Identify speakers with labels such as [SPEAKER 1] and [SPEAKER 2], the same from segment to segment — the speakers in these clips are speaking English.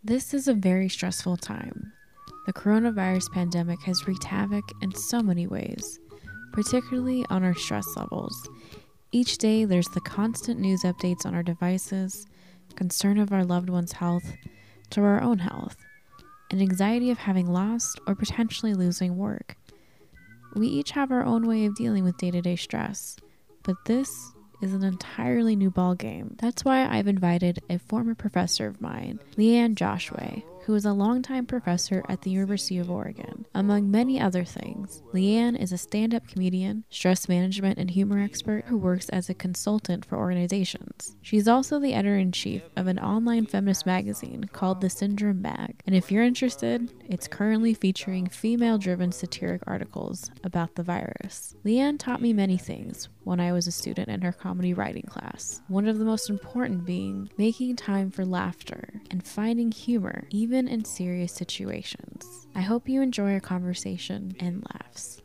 [SPEAKER 1] This is a very stressful time. The coronavirus pandemic has wreaked havoc in so many ways, particularly on our stress levels. Each day, there's the constant news updates on our devices, concern of our loved ones' health, to our own health, and anxiety of having lost or potentially losing work. We each have our own way of dealing with day-to-day stress, but this is an entirely new ballgame. That's why I've invited a former professor of mine, Leanne Joshua, who is a longtime professor at the University of Oregon. Among many other things, Leanne is a stand-up comedian, stress management and humor expert who works as a consultant for organizations. She's also the editor-in-chief of an online feminist magazine called The Syndrome Mag, and if you're interested, it's currently featuring female-driven satiric articles about the virus. Leanne taught me many things when I was a student in her comedy writing class, one of the most important being making time for laughter and finding humor even in serious situations. I hope you enjoy our conversation and laughs.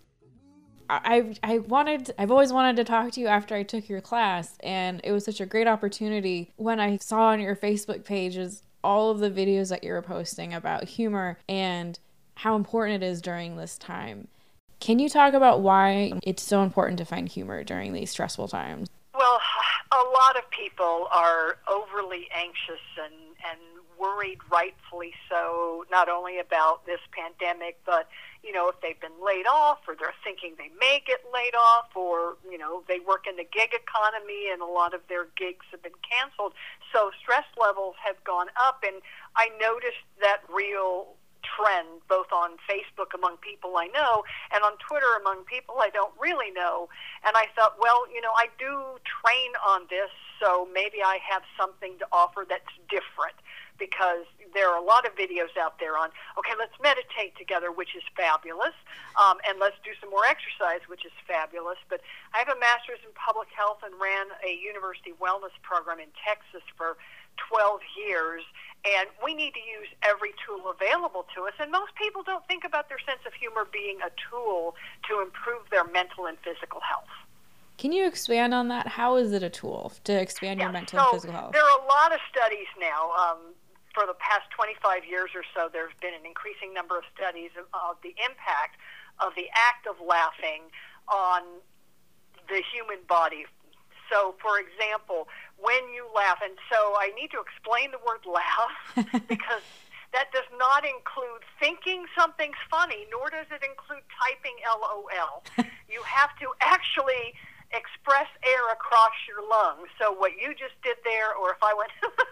[SPEAKER 1] I've always wanted to talk to you after I took your class, and it was such a great opportunity when I saw on your Facebook pages all of the videos that you were posting about humor and how important it is during this time. Can you talk about why it's so important to find humor during these stressful times?
[SPEAKER 2] Well, a lot of people are overly anxious and worried, rightfully so, not only about this pandemic, but, if they've been laid off or they're thinking they may get laid off or, they work in the gig economy and a lot of their gigs have been canceled. So stress levels have gone up, and I noticed that real trend both on Facebook among people I know and on Twitter among people I don't really know. And I thought, well, I do train on this, so maybe I have something to offer that's different, because there are a lot of videos out there on, okay, let's meditate together, which is fabulous, and let's do some more exercise, which is fabulous. But I have a master's in public health and ran a university wellness program in Texas for 12 years, and we need to use every tool available to us. And most people don't think about their sense of humor being a tool to improve their mental and physical health.
[SPEAKER 1] Can you expand on that? How is it a tool to expand your mental and physical health?
[SPEAKER 2] There are a lot of studies now. For the past 25 years or so, there's been an increasing number of studies of the impact of the act of laughing on the human body. So, for example, when you laugh, and so I need to explain the word laugh because that does not include thinking something's funny, nor does it include typing LOL. You have to actually express air across your lungs. So what you just did there, or if I went,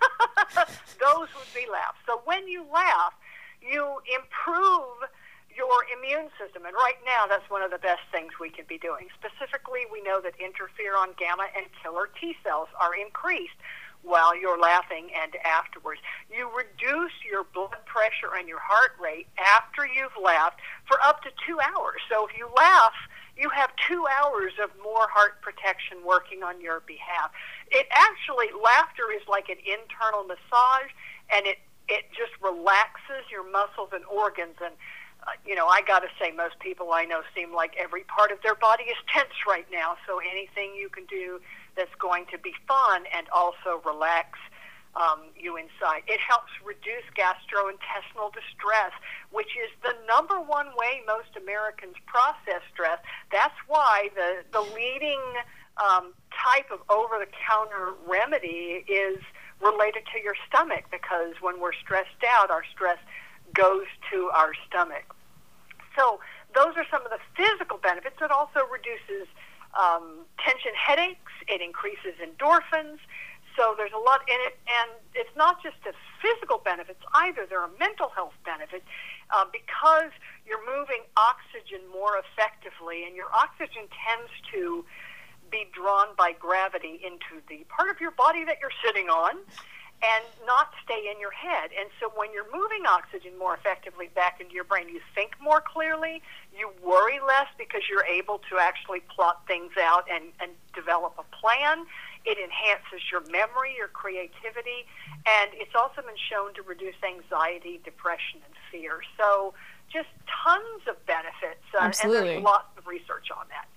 [SPEAKER 2] those would be laughs. So when you laugh, you improve your immune system. And right now, that's one of the best things we can be doing. Specifically, we know that interferon gamma and killer T cells are increased while you're laughing and afterwards. You reduce your blood pressure and your heart rate after you've laughed for up to 2 hours. So if you laugh, you have 2 hours of more heart protection working on your behalf. It actually, laughter is like an internal massage, and it just relaxes your muscles and organs. And, I got to say, most people I know seem like every part of their body is tense right now. So anything you can do that's going to be fun and also relax you inside. It helps reduce gastrointestinal distress, which is the number one way most Americans process stress. That's why the leading type of over-the-counter remedy is related to your stomach, because when we're stressed out, our stress goes to our stomach. So those are some of the physical benefits. It also reduces tension headaches. It increases endorphins. So there's a lot in it, and it's not just the physical benefits either. There are mental health benefits because you're moving oxygen more effectively, and your oxygen tends to be drawn by gravity into the part of your body that you're sitting on and not stay in your head. And so when you're moving oxygen more effectively back into your brain, you think more clearly, you worry less because you're able to actually plot things out and develop a plan. It enhances your memory, your creativity, and it's also been shown to reduce anxiety, depression, and fear. So just tons of benefits,
[SPEAKER 1] Absolutely.
[SPEAKER 2] And there's lots of research on that.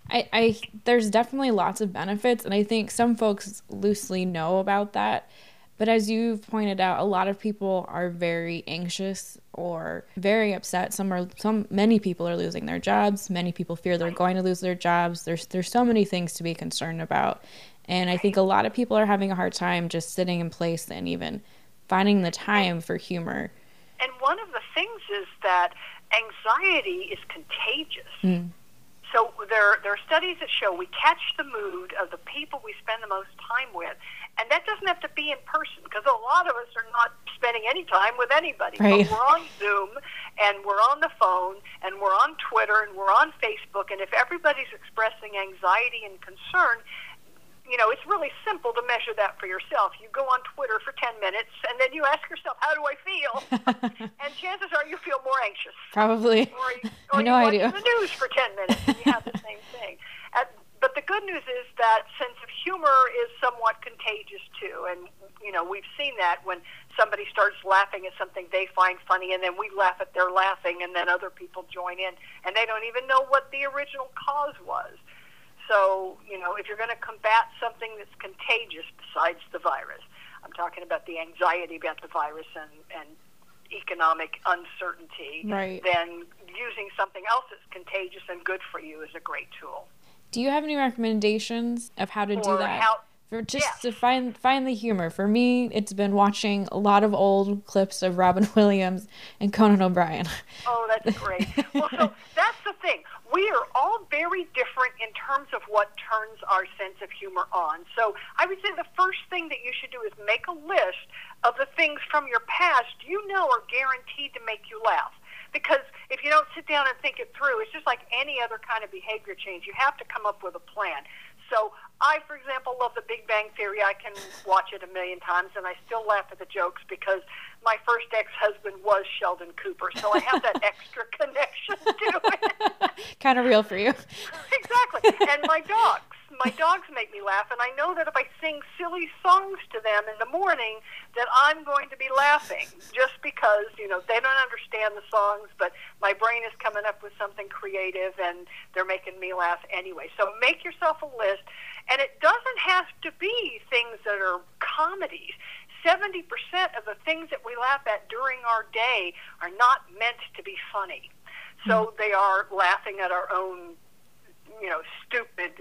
[SPEAKER 1] There's definitely lots of benefits, and I think some folks loosely know about that, But as you've pointed out, a lot of people are very anxious or very upset. Many people are losing their jobs. Many people fear they're going to lose their jobs. There's so many things to be concerned about. And I think a lot of people are having a hard time just sitting in place and even finding the time for humor.
[SPEAKER 2] And one of the things is that anxiety is contagious. So there are studies that show we catch the mood of the people we spend the most time with. And that doesn't have to be in person, because a lot of us are not spending any time with anybody.
[SPEAKER 1] Right.
[SPEAKER 2] But we're on Zoom, and we're on the phone, and we're on Twitter, and we're on Facebook. And if everybody's expressing anxiety and concern, you know, it's really simple to measure that for yourself. You go on Twitter for 10 minutes, and then you ask yourself, how do I feel? And chances are you feel more anxious.
[SPEAKER 1] Probably.
[SPEAKER 2] Or
[SPEAKER 1] you
[SPEAKER 2] watch
[SPEAKER 1] do.
[SPEAKER 2] the news for 10 minutes, and you have the same thing. But the good news is that sense of humor is somewhat contagious, too. And, you know, we've seen that when somebody starts laughing at something they find funny, and then we laugh at their laughing, and then other people join in, and they don't even know what the original cause was. So, you know, if you're going to combat something that's contagious besides the virus, I'm talking about the anxiety about the virus and economic uncertainty,
[SPEAKER 1] right,
[SPEAKER 2] then using something else that's contagious and good for you is a great tool.
[SPEAKER 1] Do you have any recommendations of how to do that? To find the humor. For me, it's been watching a lot of old clips of Robin Williams and Conan O'Brien.
[SPEAKER 2] Oh, that's great. Well, so that's the thing. We are all very different in terms of what turns our sense of humor on. So I would say the first thing that you should do is make a list of the things from your past you know are guaranteed to make you laugh. Because if you don't sit down and think it through, it's just like any other kind of behavior change. You have to come up with a plan. So I, for example, love The Big Bang Theory. I can watch it 1,000,000 times, and I still laugh at the jokes because my first ex-husband was Sheldon Cooper, so I have that extra connection to it.
[SPEAKER 1] Kind of real for you.
[SPEAKER 2] Exactly. And my dogs make me laugh, and I know that if I sing silly songs to them in the morning, that I'm going to be laughing just because, you know, they don't understand the songs, but my brain is coming up with something creative, and they're making me laugh anyway. So make yourself a list, and it doesn't have to be things that are comedies. 70% of the things that we laugh at during our day are not meant to be funny. So they are laughing at our own, you know, stupid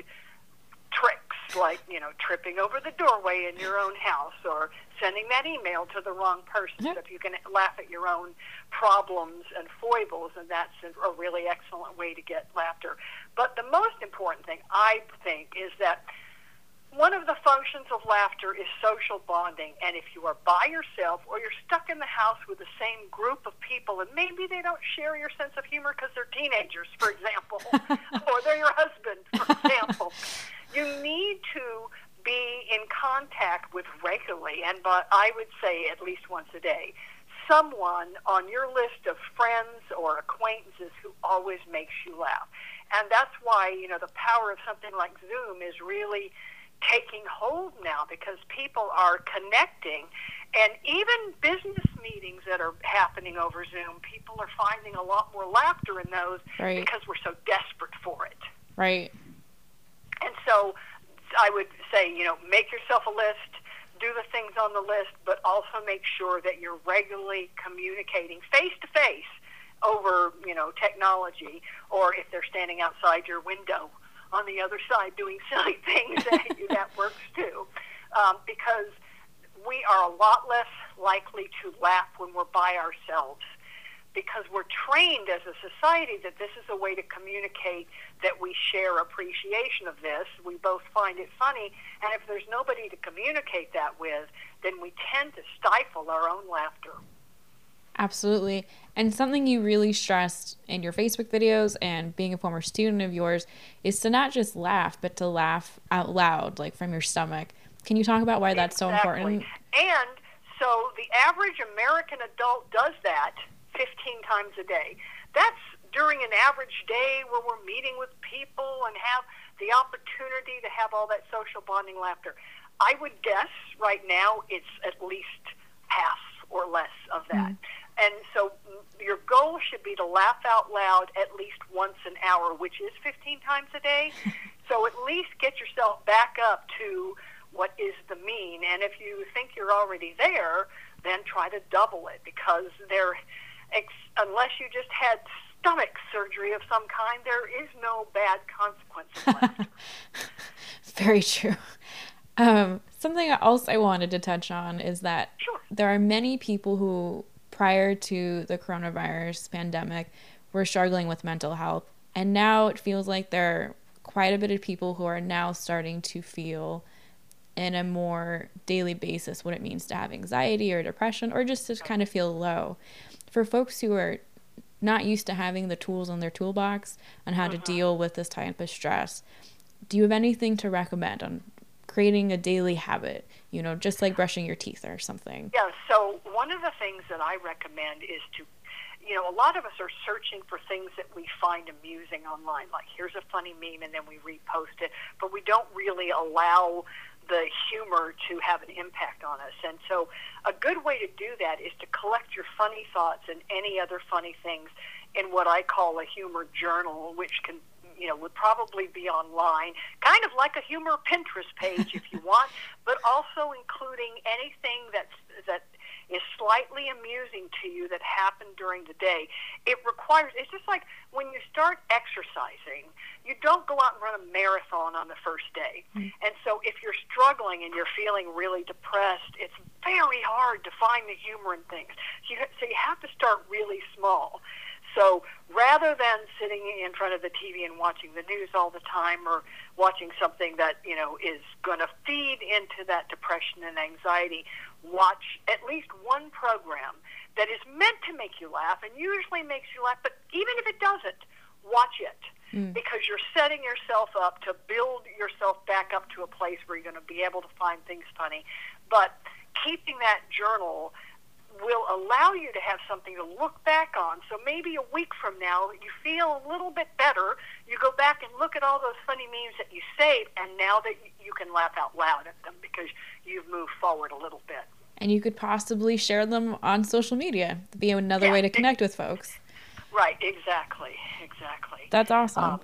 [SPEAKER 2] tricks, like, you know, tripping over the doorway in your own house or sending that email to the wrong person. So if you can laugh at your own problems and foibles, and that's a really excellent way to get laughter. But the most important thing, I think, is that one of the functions of laughter is social bonding. And if you are by yourself or you're stuck in the house with the same group of people, and maybe they don't share your sense of humor because they're teenagers, for example, or they're your husband, for example, you need to be in contact with regularly, and I would say at least once a day, someone on your list of friends or acquaintances who always makes you laugh. And that's why, you know, the power of something like Zoom is really taking hold now, because people are connecting, and even business meetings that are happening over Zoom, people are finding a lot more laughter in those,
[SPEAKER 1] right,
[SPEAKER 2] because we're so desperate for it.
[SPEAKER 1] Right.
[SPEAKER 2] And so I would say, you know, make yourself a list, do the things on the list, but also make sure that you're regularly communicating face-to-face over, you know, technology, or if they're standing outside your window on the other side doing silly things, that works too. Because we are a lot less likely to laugh when we're by ourselves, because we're trained as a society that this is a way to communicate that we share appreciation of this. We both find it funny, and if there's nobody to communicate that with, then we tend to stifle our own laughter.
[SPEAKER 1] Absolutely. And something you really stressed in your Facebook videos and being a former student of yours is to not just laugh, but to laugh out loud, like from your stomach. Can you talk about why that's so important?
[SPEAKER 2] And so the average American adult does that 15 times a day. That's during an average day where we're meeting with people and have the opportunity to have all that social bonding laughter. I would guess right now it's at least half or less of that. And so your goal should be to laugh out loud at least once an hour, which is 15 times a day. So at least get yourself back up to what is the mean. And if you think you're already there, then try to double it, because unless you just had stomach surgery of some kind, there is no bad consequence of laughter.
[SPEAKER 1] Very true. Something else I wanted to touch on is that there are many people who, prior to the coronavirus pandemic, were struggling with mental health. And now it feels like there are quite a bit of people who are now starting to feel in a more daily basis what it means to have anxiety or depression, or just to kind of feel low. For folks who are not used to having the tools in their toolbox on how to deal with this type of stress, do you have anything to recommend on creating a daily habit, just like brushing your teeth or something?
[SPEAKER 2] Yeah, so one of the things that I recommend is to, a lot of us are searching for things that we find amusing online, like here's a funny meme and then we repost it, but we don't really allow the humor to have an impact on us. And so a good way to do that is to collect your funny thoughts and any other funny things in what I call a humor journal, which can, would probably be online, kind of like a humor Pinterest page if you want, but also including anything that is slightly amusing to you that happened during the day. It's just like when you start exercising, you don't go out and run a marathon on the first day. And so if you're struggling and you're feeling really depressed, it's very hard to find the humor in things. So you have to start really small. So rather than sitting in front of the TV and watching the news all the time, or watching something that, is going to feed into that depression and anxiety, watch at least one program that is meant to make you laugh and usually makes you laugh, but even if it doesn't, watch it. Because you're setting yourself up to build yourself back up to a place where you're going to be able to find things funny. But keeping that journal will allow you to have something to look back on. So maybe a week from now, you feel a little bit better. You go back and look at all those funny memes that you saved, and now that you can laugh out loud at them because you've moved forward a little bit.
[SPEAKER 1] And you could possibly share them on social media to be another way to connect with folks.
[SPEAKER 2] Right, exactly.
[SPEAKER 1] That's awesome.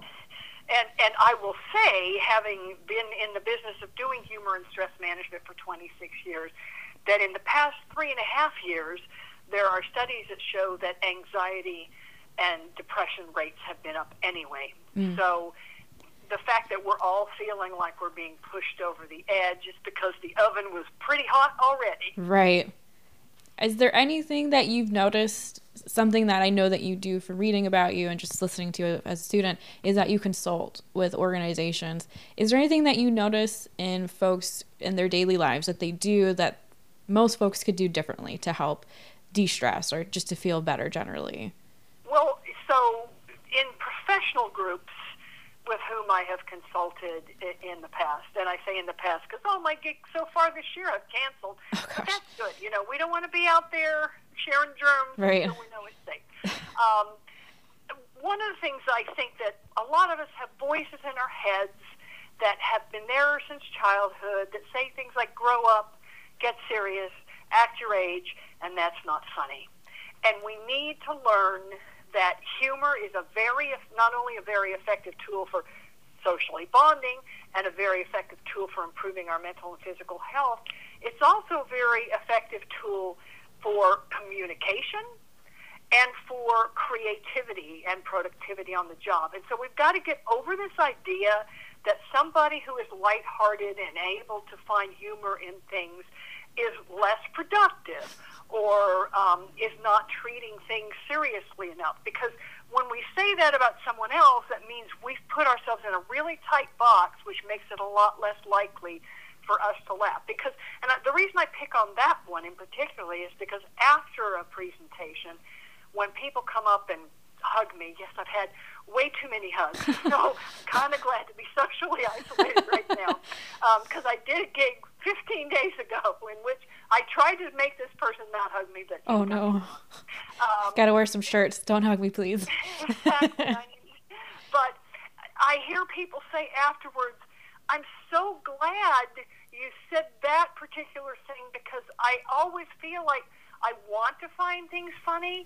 [SPEAKER 2] And I will say, having been in the business of doing humor and stress management for 26 years, that in the past 3.5 years, there are studies that show that anxiety and depression rates have been up anyway. So the fact that we're all feeling like we're being pushed over the edge is because the oven was pretty hot already.
[SPEAKER 1] Right. Is there anything that you've noticed, something that I know that you do for reading about you and just listening to you as a student, is that you consult with organizations. Is there anything that you notice in folks in their daily lives that they do that most folks could do differently to help de-stress or just to feel better generally?
[SPEAKER 2] Well, so in professional groups with whom I have consulted in the past, and I say in the past because all my gigs so far this year I've canceled, but that's good. We don't want to be out there sharing germs until we know it's safe. One of the things I think that a lot of us have voices in our heads that have been there since childhood that say things like grow up, get serious, act your age, and that's not funny. And we need to learn that humor is not only a very effective tool for socially bonding and a very effective tool for improving our mental and physical health, it's also a very effective tool for communication and for creativity and productivity on the job. And so we've got to get over this idea that somebody who is lighthearted and able to find humor in things is less productive or is not treating things seriously enough. Because when we say that about someone else, that means we've put ourselves in a really tight box, which makes it a lot less likely for us to laugh. The reason I pick on that one in particular is because after a presentation, when people come up and hug me, yes, I've had way too many hugs, so I'm kind of glad to be socially isolated right now, because I did a gig 15 days ago in which I tried to make this person not hug me, but
[SPEAKER 1] oh no, gotta wear some shirts. Don't hug me, please.
[SPEAKER 2] Exactly. But I hear people say afterwards, I'm so glad you said that particular thing, because I always feel like I want to find things funny,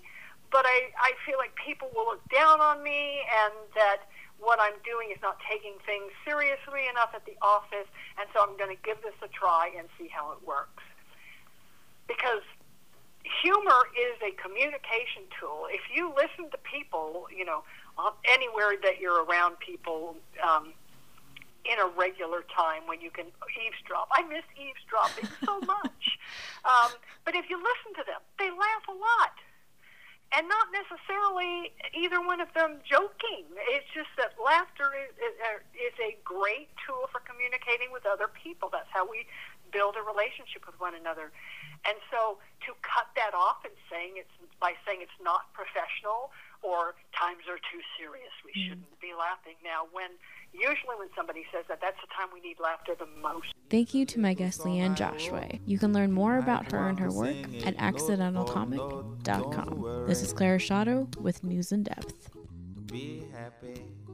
[SPEAKER 2] but I feel like people will look down on me, and that what I'm doing is not taking things seriously enough at the office, and so I'm going to give this a try and see how it works. Because humor is a communication tool. If you listen to people, anywhere that you're around people in a regular time when you can eavesdrop. I miss eavesdropping so much. But if you listen to them, they laugh a lot. And not necessarily either one of them joking. It's just that laughter is a great tool for communicating with other people. That's how we build a relationship with one another. And so to cut that off and saying it's not professional or times are too serious, we shouldn't be laughing. Now, usually when somebody says that, that's the time we need laughter the most.
[SPEAKER 1] Thank you to my guest Leanne Joshua. You can learn more about her and her work at accidentalcomic.com. This is Clara Shadow with News in Depth.
[SPEAKER 3] Be happy.